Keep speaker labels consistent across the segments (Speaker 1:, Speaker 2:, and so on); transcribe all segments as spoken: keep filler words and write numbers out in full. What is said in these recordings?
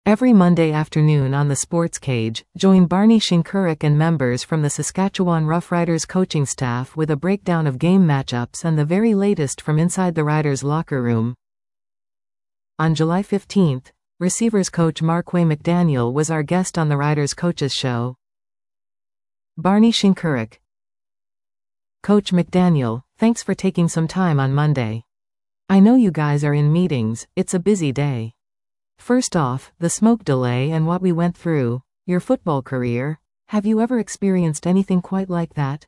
Speaker 1: Every Monday afternoon on the Sports Cage, join Barney Shinkaruk and members from the Saskatchewan Roughriders coaching staff with a breakdown of game matchups and the very latest from inside the Riders' locker room. On July fifteenth, receivers coach Marquay McDaniel was our guest on the Riders Coaches Show. Barney Shinkaruk. Coach McDaniel, thanks for taking some time on Monday. I know you guys are in meetings, it's a busy day. First off, the smoke delay and what we went through, your football career, have you ever experienced anything quite like that?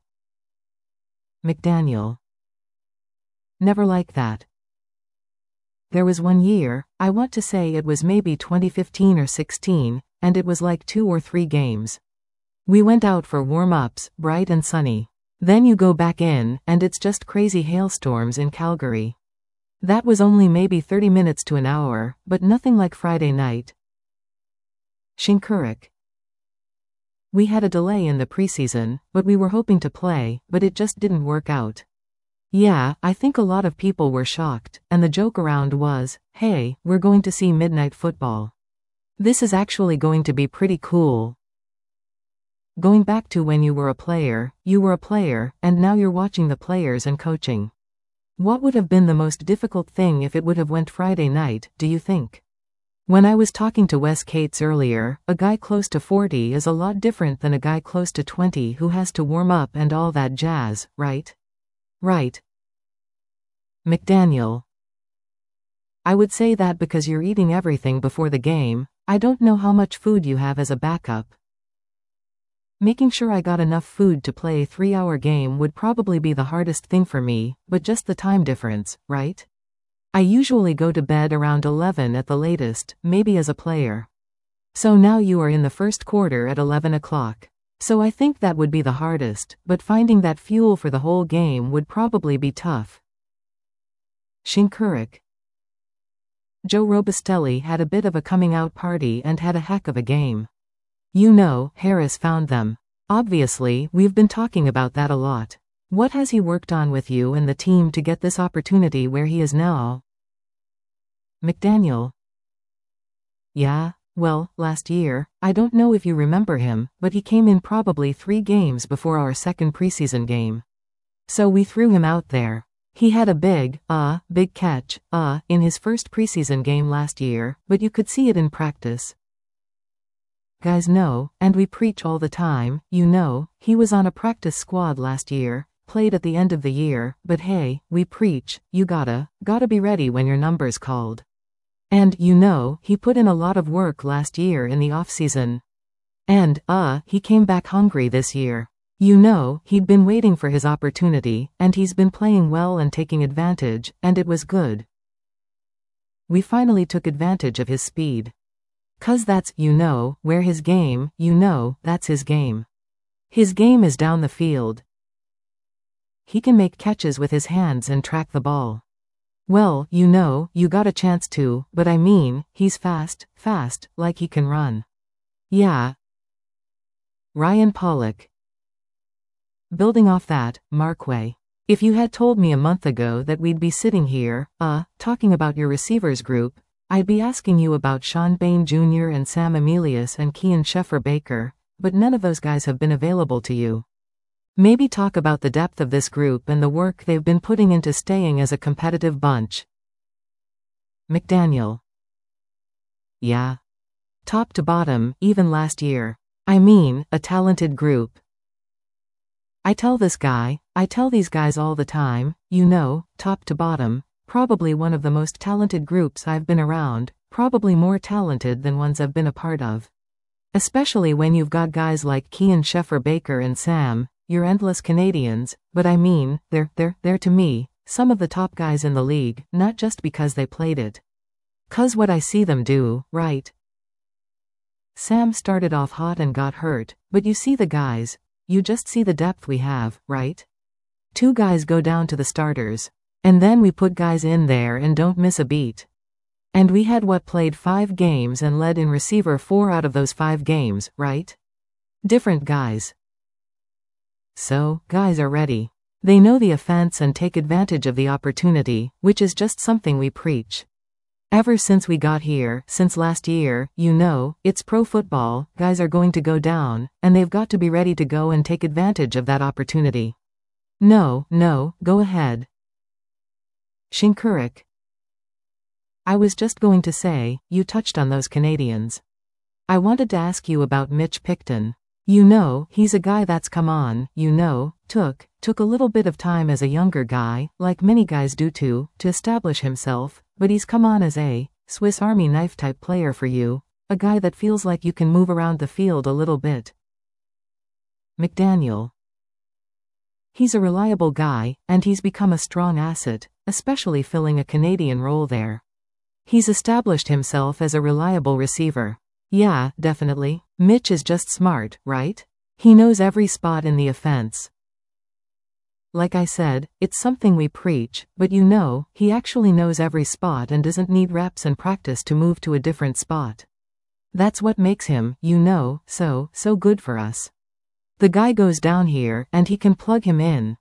Speaker 1: McDaniel. Never like that. There was one year, I want to say it was maybe twenty fifteen or sixteen, and it was like two or three games. We went out for warm-ups, bright and sunny. Then you go back in, and it's just crazy hailstorms in Calgary. That was only maybe thirty minutes to an hour, but nothing like Friday night. Shinkaruk. We had a delay in the preseason, but we were hoping to play, but it just didn't work out. Yeah, I think a lot of people were shocked, and the joke around was, hey, we're going to see midnight football. This is actually going to be pretty cool. Going back to when you were a player, you were a player, and now you're watching the players and coaching. What would have been the most difficult thing if it would have went Friday night, do you think? When I was talking to Wes Cates earlier, a guy close to forty is a lot different than a guy close to twenty who has to warm up and all that jazz, right? Right. McDaniel. I would say that because you're eating everything before the game. I don't know how much food you have as a backup. Making sure I got enough food to play a three-hour game would probably be the hardest thing for me, but just the time difference, right? I usually go to bed around eleven at the latest, maybe as a player. So now you are in the first quarter at eleven o'clock. So I think that would be the hardest, but finding that fuel for the whole game would probably be tough. Shinkaruk. Joe Robustelli had a bit of a coming-out party and had a heck of a game. You know, Harris found them. Obviously, we've been talking about that a lot. What has he worked on with you and the team to get this opportunity where he is now? McDaniel. Yeah, well, last year, I don't know if you remember him, but he came in probably three games before our second preseason game. So we threw him out there. He had a big, uh, big catch, uh, in his first preseason game last year, but you could see it in practice. Guys know, and we preach all the time, you know, he was on a practice squad last year, played at the end of the year, but hey, we preach, you gotta, gotta be ready when your number's called. And, you know, he put in a lot of work last year in the off-season. And, uh, he came back hungry this year. You know, he'd been waiting for his opportunity, and he's been playing well and taking advantage, and it was good. We finally took advantage of his speed. 'Cause that's, you know, where his game, you know, that's his game. His game is down the field. He can make catches with his hands and track the ball. Well, you know, you got a chance to, but I mean, he's fast, fast, like he can run. Yeah. Ryan Pollock. Building off that, Marquay. If you had told me a month ago that we'd be sitting here, uh, talking about your receivers group, I'd be asking you about Sean Bain Junior and Sam Emilius and Kian Scheffer-Baker, but none of those guys have been available to you. Maybe talk about the depth of this group and the work they've been putting into staying as a competitive bunch. McDaniel. Yeah. Top to bottom, even last year. I mean, a talented group. I tell this guy, I tell these guys all the time, you know, top to bottom. Probably one of the most talented groups I've been around, probably more talented than ones I've been a part of. Especially when you've got guys like Kian Scheffer-Baker and Sam, you're endless Canadians, but I mean, they're, they're, they're to me, some of the top guys in the league, not just because they played it. 'Cause what I see them do, right? Sam started off hot and got hurt, but you see the guys, you just see the depth we have, right? Two guys go down to the starters. And then we put guys in there and don't miss a beat. And we had what played five games and led in receiver four out of those five games, right? Different guys. So, guys are ready. They know the offense and take advantage of the opportunity, which is just something we preach. Ever since we got here, since last year, you know, it's pro football, guys are going to go down, and they've got to be ready to go and take advantage of that opportunity. No, no, go ahead. Shinkurik. I was just going to say, you touched on those Canadians. I wanted to ask you about Mitch Picton. You know, he's a guy that's come on, you know, took, took a little bit of time as a younger guy, like many guys do too, to establish himself, but he's come on as a Swiss Army knife type player for you, a guy that feels like you can move around the field a little bit. McDaniel. He's a reliable guy, and he's become a strong asset, especially filling a Canadian role there. He's established himself as a reliable receiver. Yeah, definitely. Mitch is just smart, right? He knows every spot in the offense. Like I said, it's something we preach, but you know, he actually knows every spot and doesn't need reps and practice to move to a different spot. That's what makes him, you know, so, so good for us. The guy goes down here, and he can plug him in.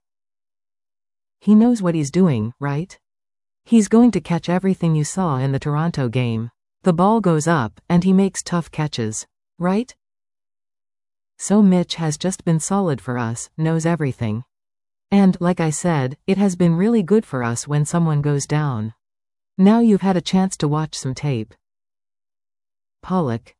Speaker 1: He knows what he's doing, right? He's going to catch everything you saw in the Toronto game. The ball goes up, and he makes tough catches. Right? So Mitch has just been solid for us, knows everything. And, like I said, it has been really good for us when someone goes down. Now you've had a chance to watch some tape. Pollock.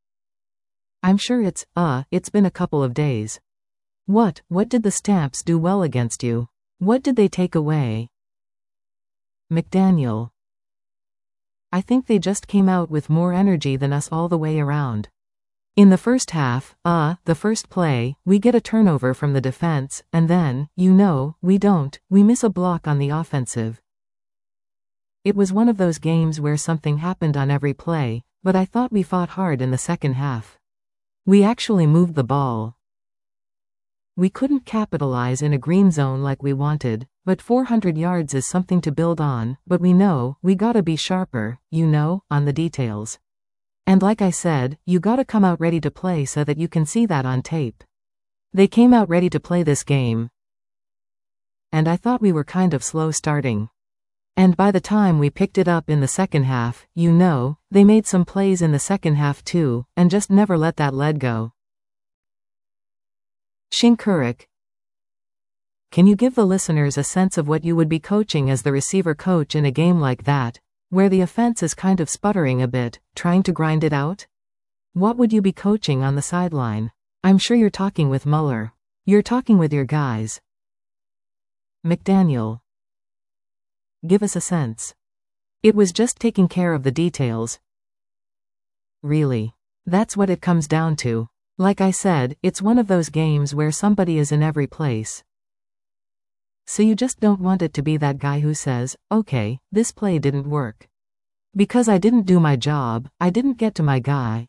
Speaker 1: I'm sure it's, uh, it's been a couple of days. What, what did the Stamps do well against you? What did they take away? McDaniel. I think they just came out with more energy than us all the way around. In the first half, uh, the first play, we get a turnover from the defense, and then, you know, we don't, we miss a block on the offensive. It was one of those games where something happened on every play, but I thought we fought hard in the second half. We actually moved the ball. We couldn't capitalize in a green zone like we wanted, but four hundred yards is something to build on, but we know, we gotta be sharper, you know, on the details. And like I said, you gotta come out ready to play so that you can see that on tape. They came out ready to play this game. And I thought we were kind of slow starting. And by the time we picked it up in the second half, you know, they made some plays in the second half too, and just never let that lead go. Shinkurik. Can you give the listeners a sense of what you would be coaching as the receiver coach in a game like that, where the offense is kind of sputtering a bit, trying to grind it out? What would you be coaching on the sideline? I'm sure you're talking with Muller. You're talking with your guys. McDaniel. Give us a sense. It was just taking care of the details. Really. That's what it comes down to. Like I said, it's one of those games where somebody is in every place. So you just don't want it to be that guy who says, okay, this play didn't work. Because I didn't do my job, I didn't get to my guy.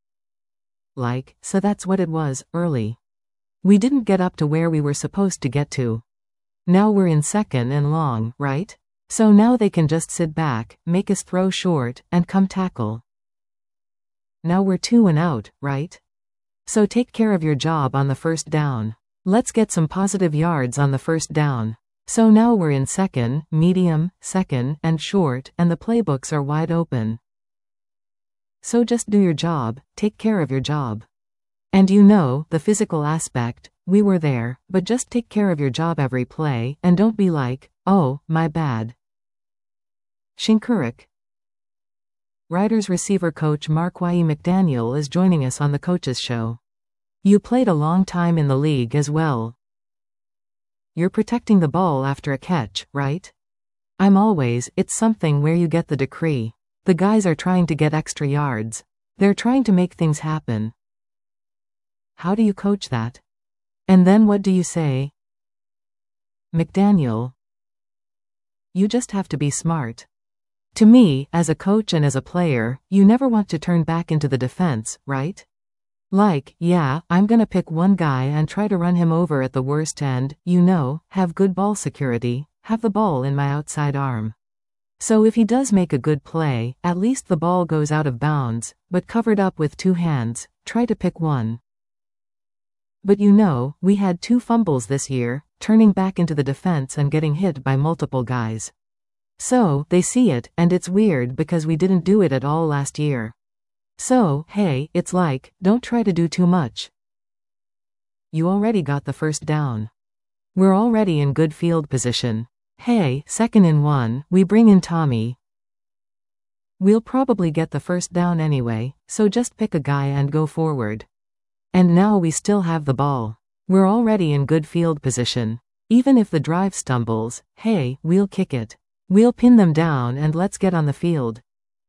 Speaker 1: Like, so that's what it was, early. We didn't get up to where we were supposed to get to. Now we're in second and long, right? So now they can just sit back, make us throw short, and come tackle. Now we're two and out, right? So take care of your job on the first down. Let's get some positive yards on the first down. So now we're in second, medium, second, and short, and the playbooks are wide open. So just do your job, take care of your job. And you know, the physical aspect, we were there, but just take care of your job every play, and don't be like, oh, my bad. Shinkurik. Riders receiver coach Mark Y. McDaniel is joining us on the Coaches Show. You played a long time in the league as well. You're protecting the ball after a catch, right? I'm always, it's something where you get the decree. The guys are trying to get extra yards. They're trying to make things happen. How do you coach that? And then what do you say? McDaniel. You just have to be smart. To me, as a coach and as a player, you never want to turn back into the defense, right? Like, yeah, I'm gonna pick one guy and try to run him over at the worst end, you know, have good ball security, have the ball in my outside arm. So if he does make a good play, at least the ball goes out of bounds, but covered up with two hands, try to pick one. But you know, we had two fumbles this year, turning back into the defense and getting hit by multiple guys. So, they see it, and it's weird because we didn't do it at all last year. So, hey, it's like, don't try to do too much. You already got the first down. We're already in good field position. Hey, second and one, we bring in Tommy. We'll probably get the first down anyway, so just pick a guy and go forward. And now we still have the ball. We're already in good field position. Even if the drive stumbles, hey, we'll kick it. We'll pin them down and let's get on the field.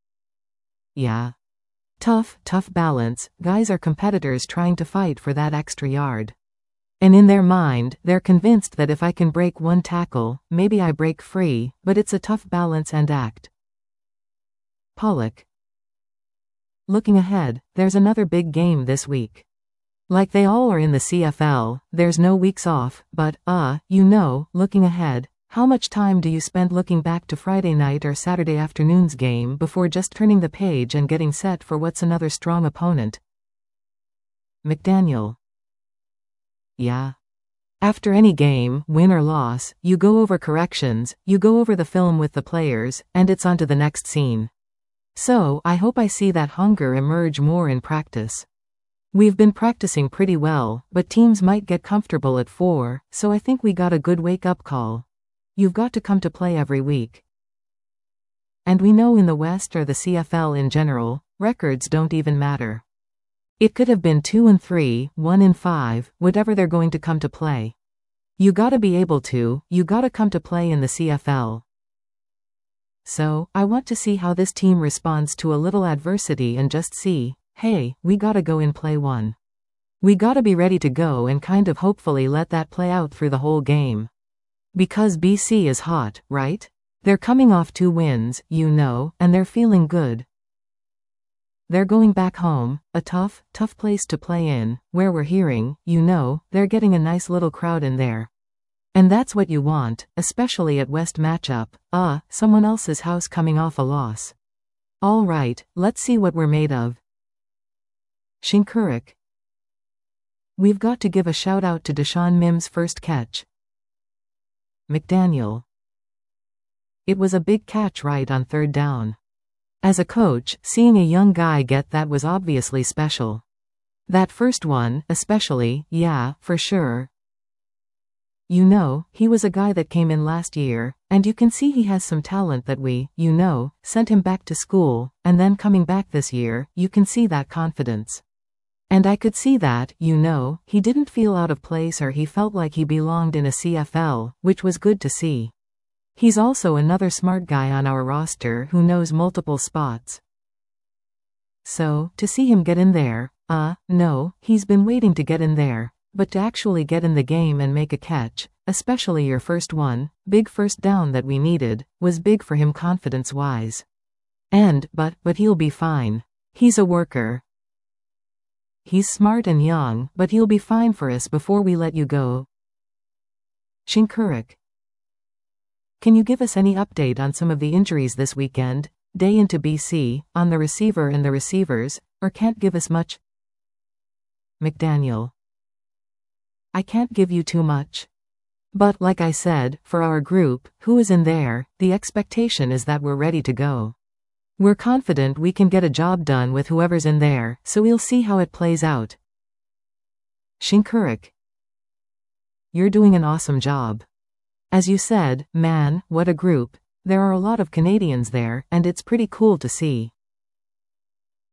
Speaker 1: Yeah. Tough, tough balance, guys are competitors trying to fight for that extra yard. And in their mind, they're convinced that if I can break one tackle, maybe I break free, but it's a tough balance and act. Pollock. Looking ahead, there's another big game this week. Like they all are in the C F L, there's no weeks off, but, uh, you know, looking ahead, how much time do you spend looking back to Friday night or Saturday afternoon's game before just turning the page and getting set for what's another strong opponent? McDaniel. Yeah. After any game, win or loss, you go over corrections, you go over the film with the players, and it's on to the next scene. So, I hope I see that hunger emerge more in practice. We've been practicing pretty well, but teams might get comfortable at four, so I think we got a good wake-up call. You've got to come to play every week. And we know in the West or the C F L in general, records don't even matter. It could have been two and three, one and five, whatever they're going to come to play. You gotta be able to, you gotta come to play in the C F L. So, I want to see how this team responds to a little adversity and just see, hey, we gotta go and play one. We gotta be ready to go and kind of hopefully let that play out through the whole game. Because B C is hot, right? They're coming off two wins, you know, and they're feeling good. They're going back home, a tough, tough place to play in, where we're hearing, you know, they're getting a nice little crowd in there. And that's what you want, especially at West matchup, uh, someone else's house coming off a loss. All right, let's see what we're made of. Shinkaruk. We've got to give a shout out to Deshaun Mims' first catch. McDaniel. It was a big catch right on third down. As a coach, seeing a young guy get that was obviously special. That first one, especially, yeah, for sure. You know, he was a guy that came in last year, and you can see he has some talent that we, you know, sent him back to school, and then coming back this year, you can see that confidence. And I could see that, you know, he didn't feel out of place or he felt like he belonged in a C F L, which was good to see. He's also another smart guy on our roster who knows multiple spots. So, to see him get in there, uh, no, he's been waiting to get in there. But to actually get in the game and make a catch, especially your first one, big first down that we needed, was big for him confidence-wise. And, but, but he'll be fine. He's a worker. He's smart and young, but he'll be fine for us before we let you go. Shinkaruk. Can you give us any update on some of the injuries this weekend, day into B C, on the receiver and the receivers, or can't give us much? McDaniel. I can't give you too much. But, like I said, for our group, who is in there, the expectation is that we're ready to go. We're confident we can get a job done with whoever's in there, so we'll see how it plays out. Shinkaruk. You're doing an awesome job. As you said, man, what a group. There are a lot of Canadians there, and it's pretty cool to see.